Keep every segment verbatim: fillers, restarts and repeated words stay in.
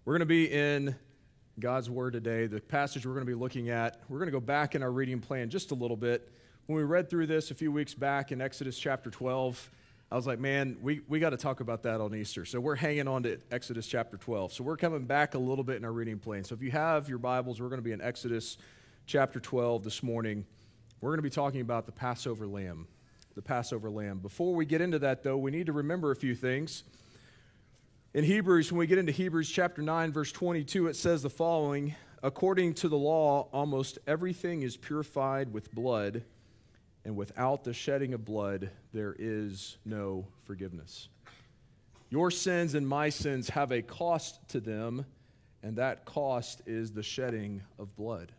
We're going to be in God's Word today. The passage we're going to be looking at, we're going to go back in our reading plan just a little bit. When we read through this a few weeks back in Exodus chapter twelve, I was like, man, we, we got to talk about that on Easter. So we're hanging on to Exodus chapter twelve. So we're coming back a little bit in our reading plan. So if you have your Bibles, we're going to be in Exodus chapter twelve this morning. We're going to be talking about the Passover lamb, the Passover lamb. Before we get into that, though, we need to remember a few things. In Hebrews, when we get into Hebrews chapter nine, verse twenty-two, it says the following: according to the law, almost everything is purified with blood, and without the shedding of blood, there is no forgiveness. Your sins and my sins have a cost to them, and that cost is the shedding of blood.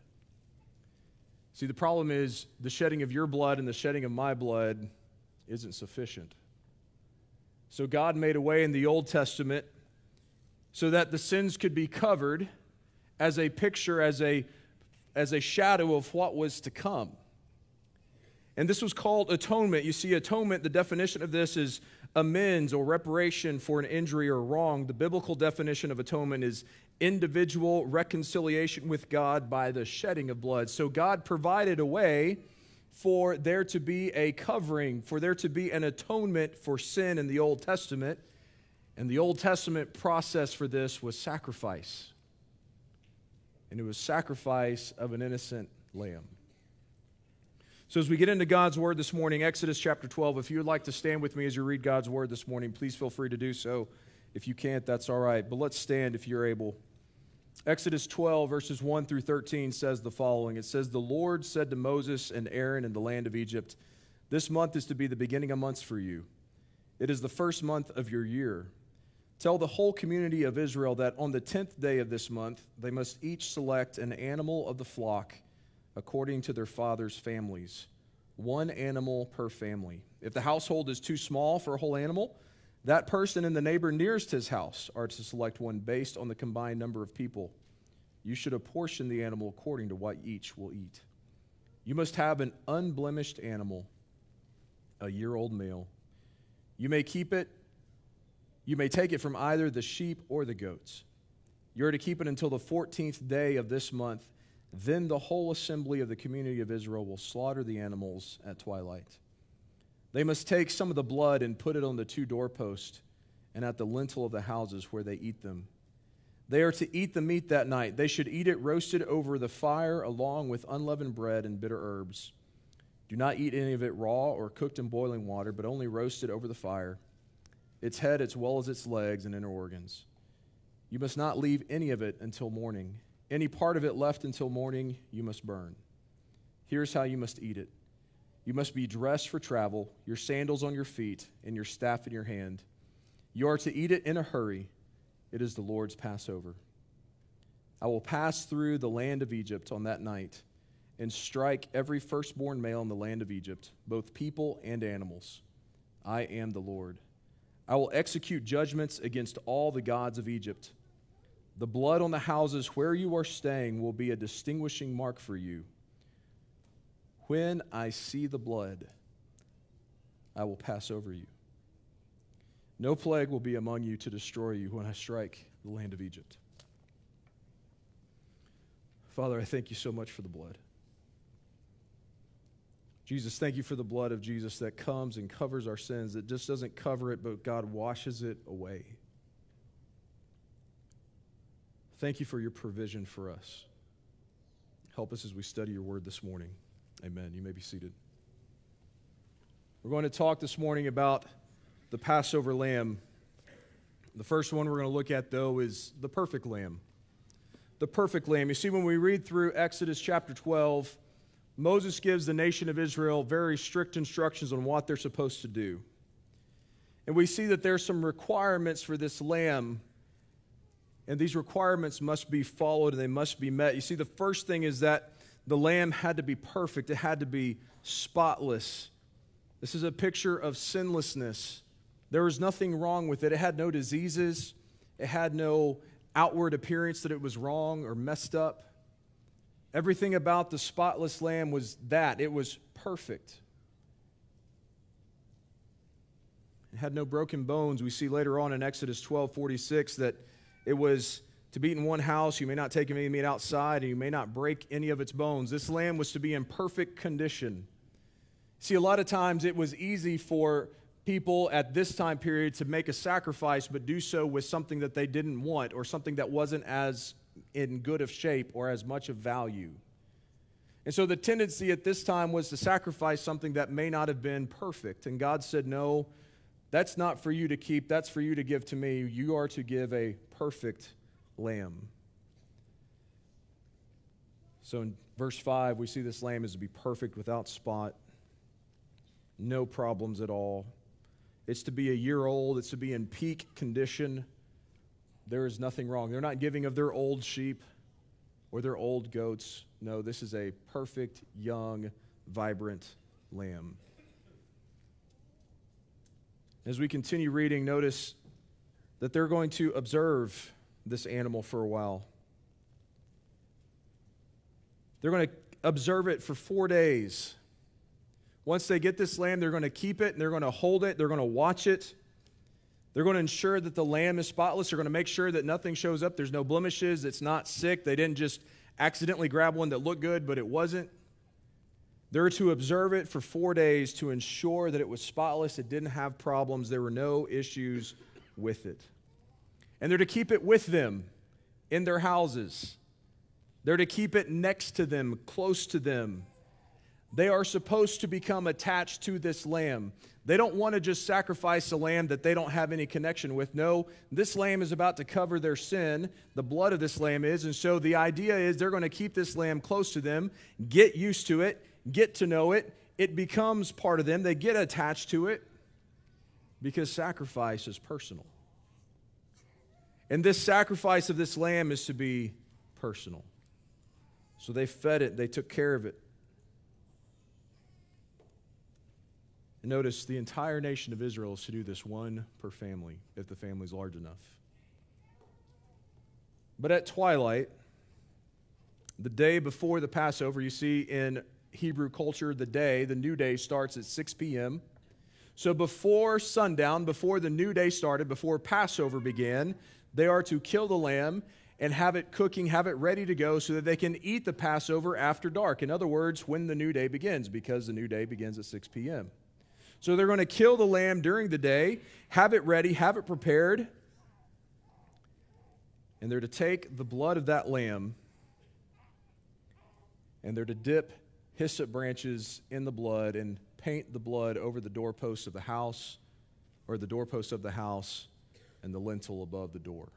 See, the problem is the shedding of your blood and the shedding of my blood isn't sufficient. So God made a way in the Old Testament so that the sins could be covered as a picture, as a, as a shadow of what was to come. And this was called atonement. You see, atonement, the definition of this is amends or reparation for an injury or wrong. The biblical definition of atonement is individual reconciliation with God by the shedding of blood. So God provided a way for there to be a covering, for there to be an atonement for sin in the Old Testament. And the Old Testament process for this was sacrifice. And it was sacrifice of an innocent lamb. So as we get into God's Word this morning, Exodus chapter twelve, if you would like to stand with me as you read God's Word this morning, please feel free to do so. If you can't, that's all right. But let's stand if you're able. Exodus twelve, verses one through thirteen says the following. It says, "The Lord said to Moses and Aaron in the land of Egypt, 'This month is to be the beginning of months for you. It is the first month of your year. Tell the whole community of Israel that on the tenth day of this month, they must each select an animal of the flock according to their father's families, one animal per family. If the household is too small for a whole animal, that person and the neighbor nearest his house are to select one based on the combined number of people. You should apportion the animal according to what each will eat. You must have an unblemished animal, a year-old male. You may keep it, you may take it from either the sheep or the goats. You are to keep it until the fourteenth day of this month. Then the whole assembly of the community of Israel will slaughter the animals at twilight. They must take some of the blood and put it on the two doorposts and at the lintel of the houses where they eat them. They are to eat the meat that night. They should eat it roasted over the fire along with unleavened bread and bitter herbs. Do not eat any of it raw or cooked in boiling water, but only roasted over the fire, its head as well as its legs and inner organs. You must not leave any of it until morning. Any part of it left until morning you must burn. Here's how you must eat it. You must be dressed for travel, your sandals on your feet, and your staff in your hand. You are to eat it in a hurry. It is the Lord's Passover. I will pass through the land of Egypt on that night and strike every firstborn male in the land of Egypt, both people and animals. I am the Lord. I will execute judgments against all the gods of Egypt. The blood on the houses where you are staying will be a distinguishing mark for you. When I see the blood, I will pass over you. No plague will be among you to destroy you when I strike the land of Egypt.'" Father, I thank you so much for the blood. Jesus, thank you for the blood of Jesus that comes and covers our sins. It just doesn't cover it, but God washes it away. Thank you for your provision for us. Help us as we study your word this morning. Amen. You may be seated. We're going to talk this morning about the Passover lamb. The first one we're going to look at, though, is the perfect lamb. The perfect lamb. You see, when we read through Exodus chapter twelve, Moses gives the nation of Israel very strict instructions on what they're supposed to do. And we see that there's some requirements for this lamb, and these requirements must be followed and they must be met. You see, the first thing is that the lamb had to be perfect. It had to be spotless. This is a picture of sinlessness. There was nothing wrong with it. It had no diseases. It had no outward appearance that it was wrong or messed up. Everything about the spotless lamb was that. It was perfect. It had no broken bones. We see later on in Exodus twelve forty-six that it was to be in one house. You may not take any meat outside, and you may not break any of its bones. This lamb was to be in perfect condition. See, a lot of times it was easy for people at this time period to make a sacrifice, but do so with something that they didn't want, or something that wasn't as in good of shape or as much of value. And so the tendency at this time was to sacrifice something that may not have been perfect. And God said, no, that's not for you to keep. That's for you to give to me. You are to give a perfect lamb. So in verse five, we see this lamb is to be perfect, without spot, no problems at all. It's to be a year old. It's to be in peak condition. There is nothing wrong. They're not giving of their old sheep or their old goats. No, this is a perfect, young, vibrant lamb. As we continue reading, notice that they're going to observe this animal for a while. They're going to observe it for four days. Once they get this lamb, they're going to keep it, and they're going to hold it, they're going to watch it. They're going to ensure that the lamb is spotless. They're going to make sure that nothing shows up. There's no blemishes. It's not sick. They didn't just accidentally grab one that looked good, but it wasn't. They're to observe it for four days to ensure that it was spotless. It didn't have problems. There were no issues with it. And they're to keep it with them in their houses. They're to keep it next to them, close to them. They are supposed to become attached to this lamb. They don't want to just sacrifice a lamb that they don't have any connection with. No, this lamb is about to cover their sin. The blood of this lamb is. And so the idea is they're going to keep this lamb close to them, get used to it, get to know it. It becomes part of them. They get attached to it because sacrifice is personal. And this sacrifice of this lamb is to be personal. So they fed it. They took care of it. And notice the entire nation of Israel is to do this one per family, if the family is large enough. But at twilight, the day before the Passover, you see in Hebrew culture, the day, the new day starts at six p.m. So before sundown, before the new day started, before Passover began, they are to kill the lamb and have it cooking, have it ready to go so that they can eat the Passover after dark. In other words, when the new day begins, because the new day begins at six p.m. So they're going to kill the lamb during the day, have it ready, have it prepared, and they're to take the blood of that lamb and they're to dip hyssop branches in the blood and paint the blood over the doorposts of the house, or the doorposts of the house and the lintel above the door.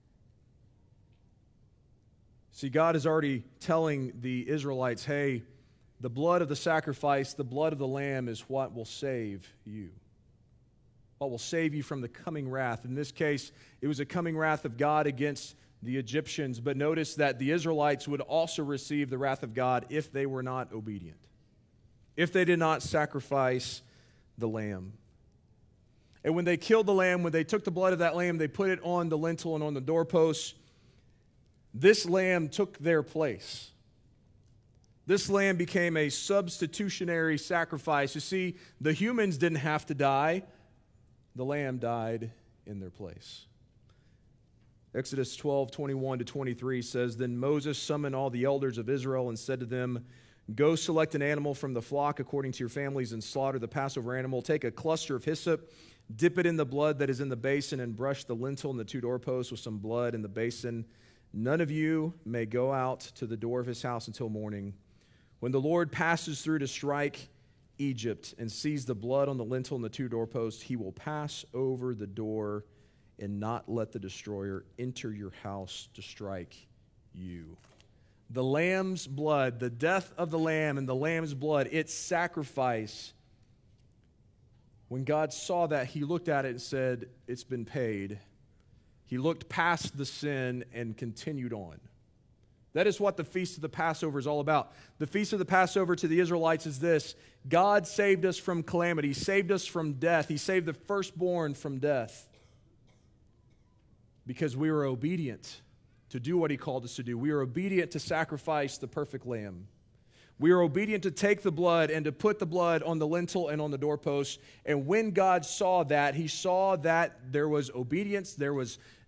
See, God is already telling the Israelites, hey, the blood of the sacrifice, the blood of the lamb is what will save you. What will save you from the coming wrath. In this case, it was a coming wrath of God against the Egyptians. But notice that the Israelites would also receive the wrath of God if they were not obedient, if they did not sacrifice the lamb. And when they killed the lamb, when they took the blood of that lamb, they put it on the lintel and on the doorposts. This lamb took their place. This lamb became a substitutionary sacrifice. You see, the humans didn't have to die. The lamb died in their place. Exodus twelve, twenty-one to twenty-three says, Then Moses summoned all the elders of Israel and said to them, Go select an animal from the flock according to your families and slaughter the Passover animal. Take a cluster of hyssop, dip it in the blood that is in the basin, and brush the lintel and the two doorposts with some blood in the basin. None of you may go out to the door of his house until morning. When the Lord passes through to strike Egypt and sees the blood on the lintel and the two doorposts, he will pass over the door and not let the destroyer enter your house to strike you. The lamb's blood, the death of the lamb and the lamb's blood, its sacrifice. When God saw that, he looked at it and said, it's been paid. He looked past the sin and continued on. That is what the Feast of the Passover is all about. The Feast of the Passover to the Israelites is this: God saved us from calamity. He saved us from death. He saved the firstborn from death because we were obedient to do what he called us to do. We are obedient to sacrifice the perfect lamb. We are obedient to take the blood and to put the blood on the lintel and on the doorpost. And when God saw that, he saw that there was obedience, there was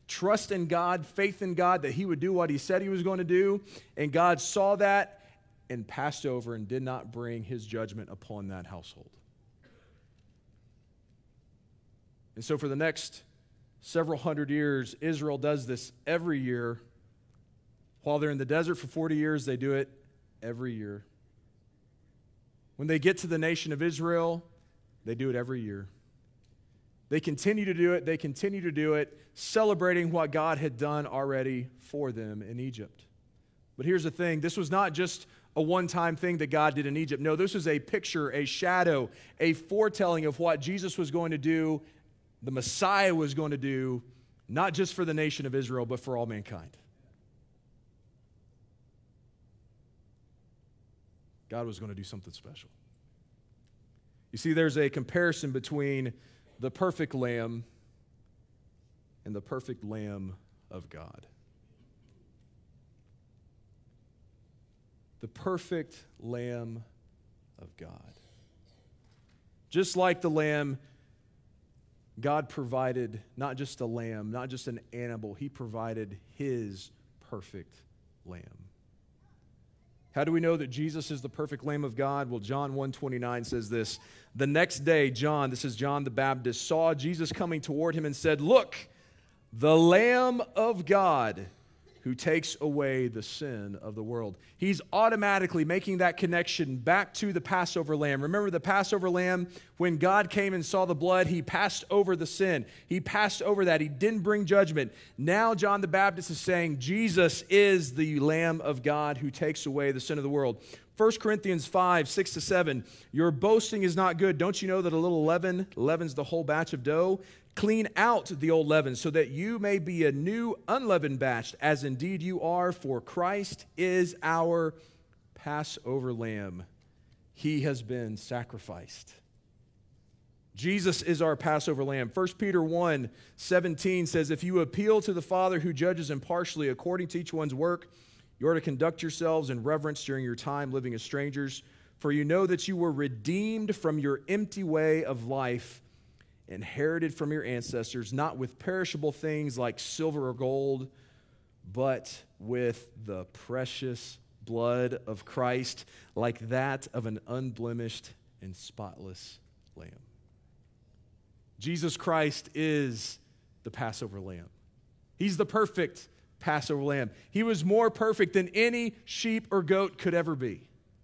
trust in God, faith in God, that he would do what he said he was going to do. And God saw that and passed over and did not bring his judgment upon that household. And so for the next several hundred years, Israel does this every year. While they're in the desert for forty years, they do it every year. When they get to the nation of Israel, they do it every year. They continue to do it. They continue to do it, celebrating what God had done already for them in Egypt. But here's the thing. This was not just a one-time thing that God did in Egypt. No, this was a picture, a shadow, a foretelling of what Jesus was going to do, the Messiah was going to do, not just for the nation of Israel, but for all mankind. God was going to do something special. You see, there's a comparison between the perfect lamb and the perfect Lamb of God. The perfect Lamb of God. Just like the lamb, God provided not just a lamb, not just an animal, he provided his perfect lamb. How do we know that Jesus is the perfect Lamb of God? Well, John one twenty-nine says this. The next day, John, this is John the Baptist, saw Jesus coming toward him and said, "Look, the Lamb of God who takes away the sin of the world." He's automatically making that connection back to the Passover lamb. Remember the Passover lamb? When God came and saw the blood, he passed over the sin. He passed over that. He didn't bring judgment. Now John the Baptist is saying Jesus is the Lamb of God who takes away the sin of the world. First Corinthians five, six to seven, your boasting is not good. Don't you know that a little leaven leavens the whole batch of dough? Clean out the old leaven so that you may be a new unleavened batch, as indeed you are, for Christ is our Passover lamb. He has been sacrificed. Jesus is our Passover lamb. First Peter one, seventeen says, if you appeal to the Father who judges impartially according to each one's work, you are to conduct yourselves in reverence during your time living as strangers, for you know that you were redeemed from your empty way of life, inherited from your ancestors, not with perishable things like silver or gold, but with the precious blood of Christ, like that of an unblemished and spotless lamb. Jesus Christ is the Passover lamb. He's the perfect Passover lamb. He was more perfect than any sheep or goat could ever be.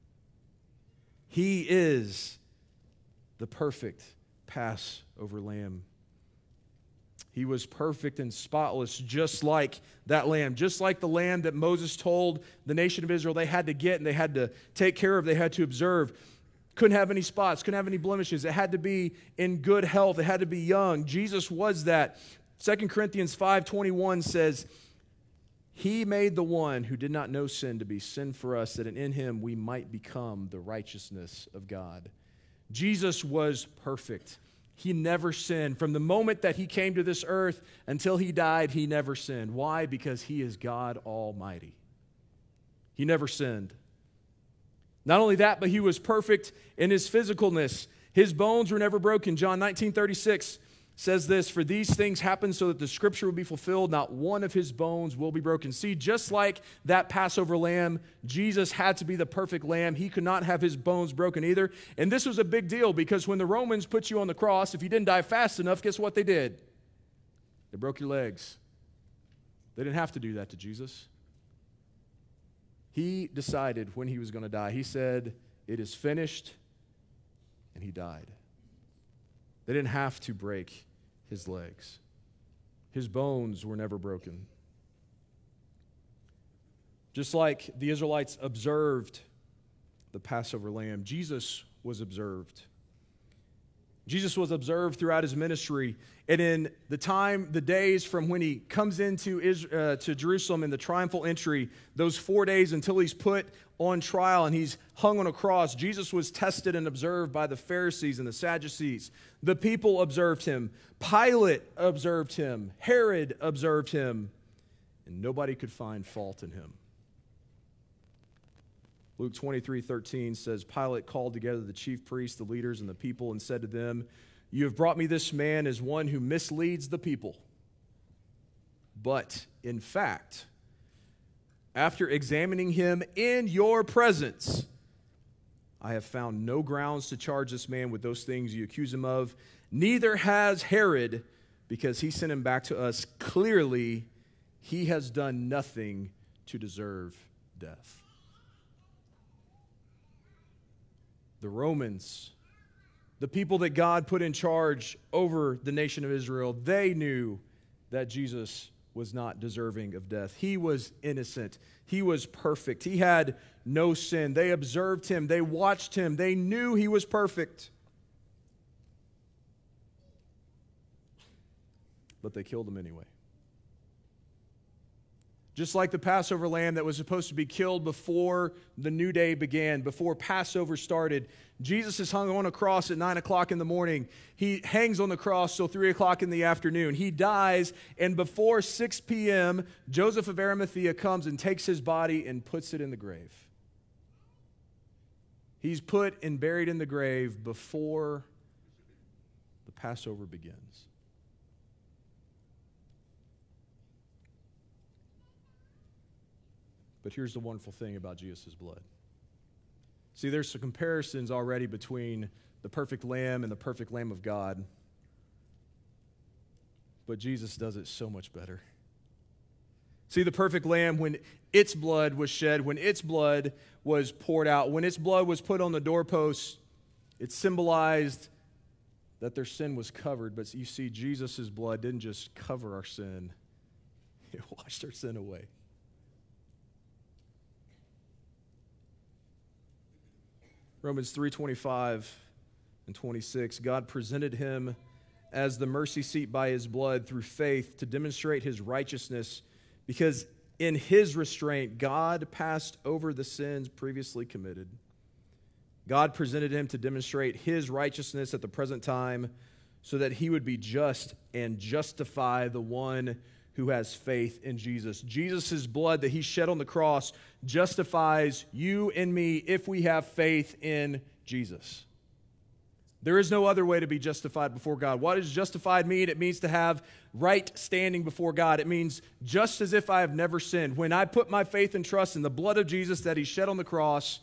He is the perfect Passover lamb. He was perfect and spotless, just like that lamb, just like the lamb that Moses told the nation of Israel they had to get and they had to take care of, they had to observe. Couldn't have any spots, couldn't have any blemishes. It had to be in good health. It had to be young. Jesus was that. Second Corinthians five twenty-one says, he made the one who did not know sin to be sin for us, that in him we might become the righteousness of God. Jesus was perfect. He never sinned. From the moment that he came to this earth until he died, he never sinned. Why? Because he is God Almighty. He never sinned. Not only that, but he was perfect in his physicalness. His bones were never broken. John nineteen thirty-six says this, for these things happen so that the scripture will be fulfilled, not one of his bones will be broken. See, just like that Passover lamb, Jesus had to be the perfect lamb. He could not have his bones broken either. And this was a big deal because when the Romans put you on the cross, if you didn't die fast enough, guess what they did? They broke your legs. They didn't have to do that to Jesus. He decided when he was going to die. He said, it is finished, and he died. They didn't have to break his legs. His bones were never broken. Just like the Israelites observed the Passover lamb, Jesus was observed. Jesus was observed throughout his ministry. And in the time, the days from when he comes into Israel, uh, to Jerusalem in the triumphal entry, those four days until he's put on trial and he's hung on a cross, Jesus was tested and observed by the Pharisees and the Sadducees. The people observed him. Pilate observed him. Herod observed him. And nobody could find fault in him. Luke twenty-three thirteen says, Pilate called together the chief priests, the leaders, and the people and said to them, you have brought me this man as one who misleads the people. But in fact, after examining him in your presence, I have found no grounds to charge this man with those things you accuse him of. Neither has Herod, because he sent him back to us. Clearly, he has done nothing to deserve death. The Romans, the people that God put in charge over the nation of Israel, they knew that Jesus was not deserving of death. He was innocent. He was perfect. He had no sin. They observed him. They watched him. They knew he was perfect. But they killed him anyway. Just like the Passover lamb that was supposed to be killed before the new day began, before Passover started, Jesus is hung on a cross at nine o'clock in the morning. He hangs on the cross till three o'clock in the afternoon. He dies, and before six p.m., Joseph of Arimathea comes and takes his body and puts it in the grave. He's put and buried in the grave before the Passover begins. But here's the wonderful thing about Jesus' blood. See, there's some comparisons already between the perfect lamb and the perfect Lamb of God. But Jesus does it so much better. See, the perfect lamb, when its blood was shed, when its blood was poured out, when its blood was put on the doorposts, it symbolized that their sin was covered. But you see, Jesus' blood didn't just cover our sin, it washed our sin away. Romans three twenty-five and twenty-six, God presented him as the mercy seat by his blood through faith to demonstrate his righteousness, because in his restraint, God passed over the sins previously committed. God presented him to demonstrate his righteousness at the present time so that he would be just and justify the one who has faith in Jesus. Jesus' blood that he shed on the cross justifies you and me if we have faith in Jesus. There is no other way to be justified before God. What does justified mean? It means to have right standing before God. It means just as if I have never sinned. When I put my faith and trust in the blood of Jesus that he shed on the cross,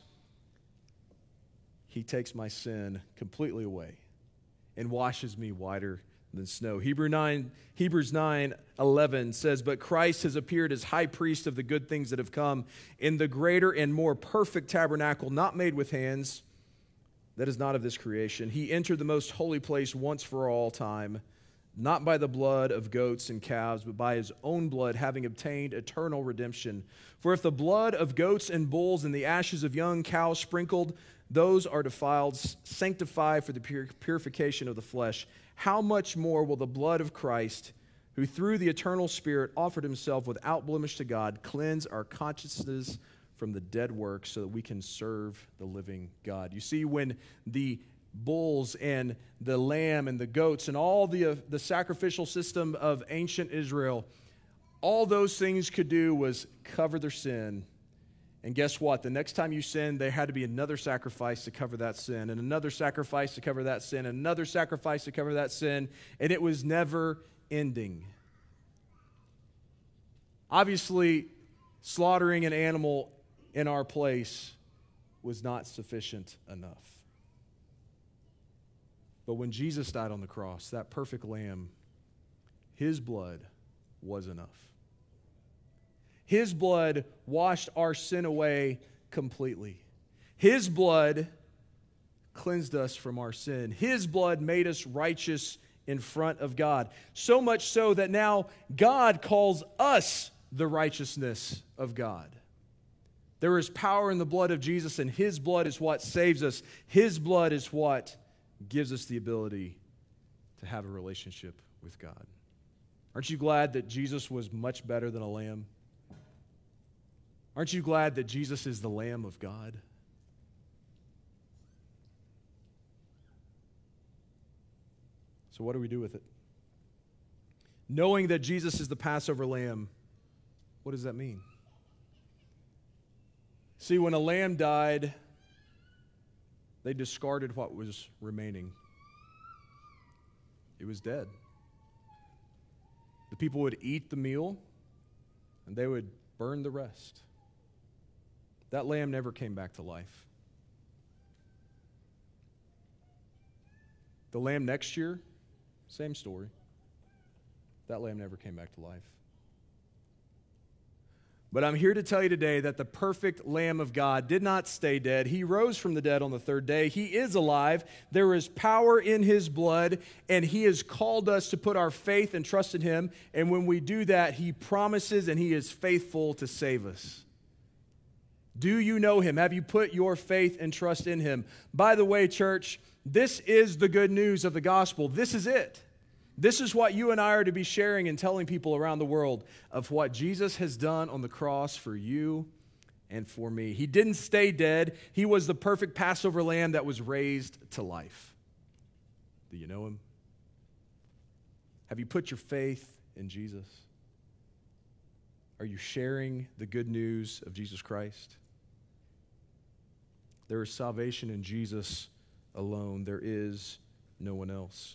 he takes my sin completely away and washes me whiter than snow. Hebrew nine, Hebrews nine eleven says, "But Christ has appeared as high priest of the good things that have come in the greater and more perfect tabernacle, not made with hands, that is not of this creation. He entered the most holy place once for all time, not by the blood of goats and calves, but by his own blood, having obtained eternal redemption. For if the blood of goats and bulls and the ashes of young cows sprinkled, those are defiled, sanctified for the pur- purification of the flesh, how much more will the blood of Christ, who through the eternal Spirit offered himself without blemish to God, cleanse our consciences from the dead works so that we can serve the living God?" You see, when the bulls and the lamb and the goats and all the, uh, the sacrificial system of ancient Israel, all those things could do was cover their sin. And guess what? The next time you sinned, there had to be another sacrifice to cover that sin, and another sacrifice to cover that sin, and another sacrifice to cover that sin, and it was never ending. Obviously, slaughtering an animal in our place was not sufficient enough. But when Jesus died on the cross, that perfect lamb, his blood was enough. His blood washed our sin away completely. His blood cleansed us from our sin. His blood made us righteous in front of God. So much so that now God calls us the righteousness of God. There is power in the blood of Jesus, and his blood is what saves us. His blood is what gives us the ability to have a relationship with God. Aren't you glad that Jesus was much better than a lamb? Aren't you glad that Jesus is the Lamb of God? So what do we do with it? Knowing that Jesus is the Passover lamb, what does that mean? See, when a lamb died, they discarded what was remaining. It was dead. The people would eat the meal, and they would burn the rest. That lamb never came back to life. The lamb next year, same story. That lamb never came back to life. But I'm here to tell you today that the perfect Lamb of God did not stay dead. He rose from the dead on the third day. He is alive. There is power in his blood, and he has called us to put our faith and trust in him. And when we do that, he promises and he is faithful to save us. Do you know him? Have you put your faith and trust in him? By the way, church, this is the good news of the gospel. This is it. This is what you and I are to be sharing and telling people around the world of what Jesus has done on the cross for you and for me. He didn't stay dead. He was the perfect Passover lamb that was raised to life. Do you know him? Have you put your faith in Jesus? Are you sharing the good news of Jesus Christ? There is salvation in Jesus alone. There is no one else.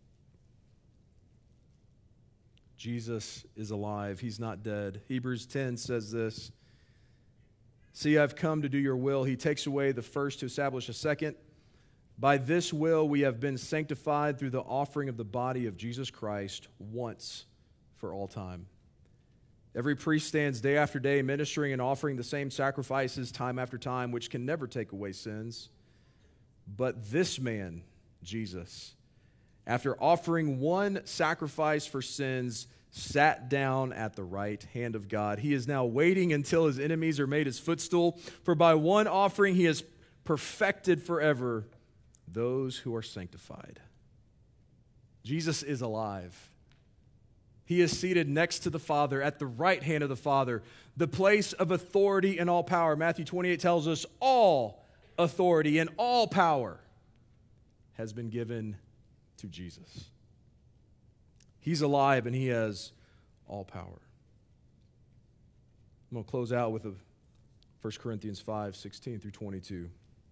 Jesus is alive. He's not dead. Hebrews ten says this. See, I've come to do your will. He takes away the first to establish a second. By this will we have been sanctified through the offering of the body of Jesus Christ once for all time. Every priest stands day after day ministering and offering the same sacrifices time after time, which can never take away sins. But this man, Jesus, after offering one sacrifice for sins, sat down at the right hand of God. He is now waiting until his enemies are made his footstool. For by one offering he has perfected forever those who are sanctified. Jesus is alive. He is seated next to the Father at the right hand of the Father, the place of authority and all power. Matthew twenty-eight tells us all authority and all power has been given to Jesus. He's alive and he has all power. I'm going to close out with a First Corinthians five, sixteen through twenty-two.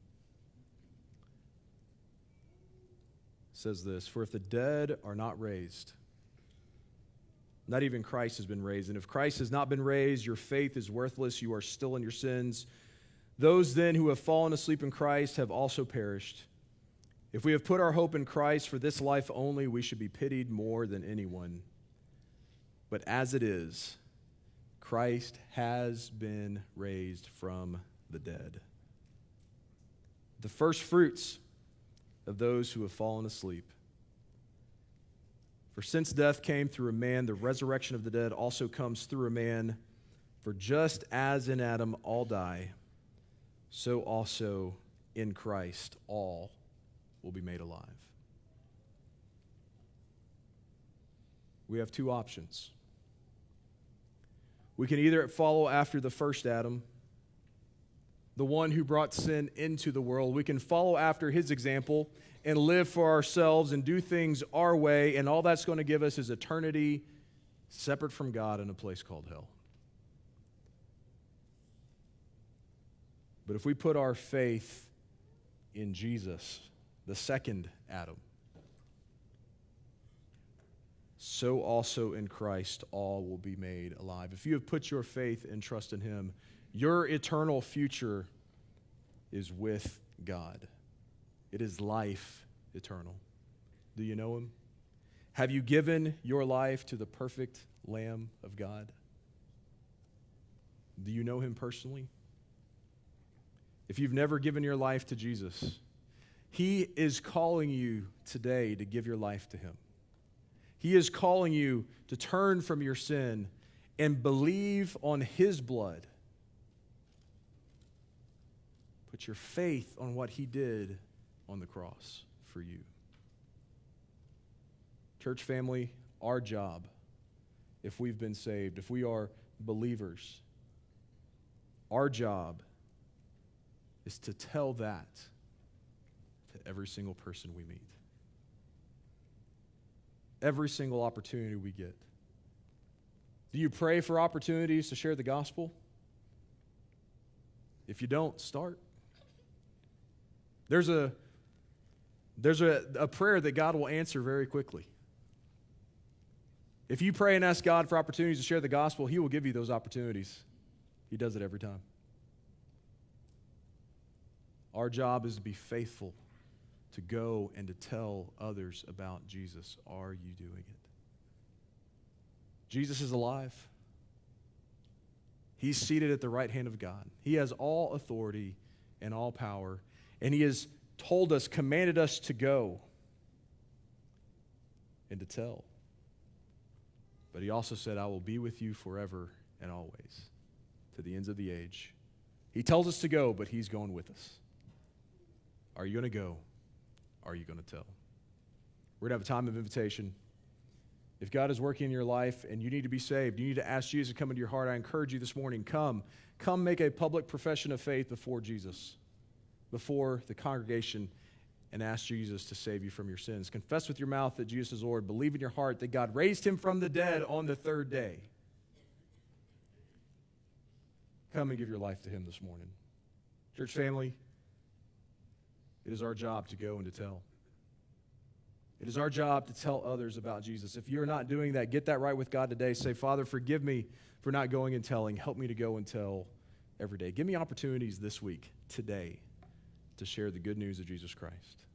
It says this, for if the dead are not raised, not even Christ has been raised. And if Christ has not been raised, your faith is worthless. You are still in your sins. Those then who have fallen asleep in Christ have also perished. If we have put our hope in Christ for this life only, we should be pitied more than anyone. But as it is, Christ has been raised from the dead, the first fruits of those who have fallen asleep. For since death came through a man, the resurrection of the dead also comes through a man. For just as in Adam all die, so also in Christ all will be made alive. We have two options. We can either follow after the first Adam, the one who brought sin into the world. We can follow after his example and live for ourselves and do things our way, and all that's going to give us is eternity separate from God in a place called hell. But if we put our faith in Jesus, the second Adam, so also in Christ all will be made alive. If you have put your faith and trust in him, your eternal future is with God. It is life eternal. Do you know him? Have you given your life to the perfect Lamb of God? Do you know him personally? If you've never given your life to Jesus, he is calling you today to give your life to him. He is calling you to turn from your sin and believe on his blood. Put your faith on what he did on the cross for you. Church family, our job, if we've been saved, if we are believers, our job is to tell that to every single person we meet. Every single opportunity we get. Do you pray for opportunities to share the gospel? If you don't, start. There's a there's a, a prayer that God will answer very quickly. If you pray and ask God for opportunities to share the gospel, he will give you those opportunities. He does it every time. Our job is to be faithful, to go and to tell others about Jesus. Are you doing it? Jesus is alive. He's seated at the right hand of God. He has all authority and all power, and he has told us, commanded us to go and to tell. But he also said, I will be with you forever and always, to the ends of the age. He tells us to go, but he's going with us. Are you going to go? Are you going to tell? We're going to have a time of invitation. If God is working in your life and you need to be saved, you need to ask Jesus to come into your heart, I encourage you this morning, come. Come make a public profession of faith before Jesus, before the congregation, and ask Jesus to save you from your sins. Confess with your mouth that Jesus is Lord. Believe in your heart that God raised him from the dead on the third day. Come and give your life to him this morning. Church family, it is our job to go and to tell. It is our job to tell others about Jesus. If you're not doing that, get that right with God today. Say, Father, forgive me for not going and telling. Help me to go and tell every day. Give me opportunities this week, today, to share the good news of Jesus Christ.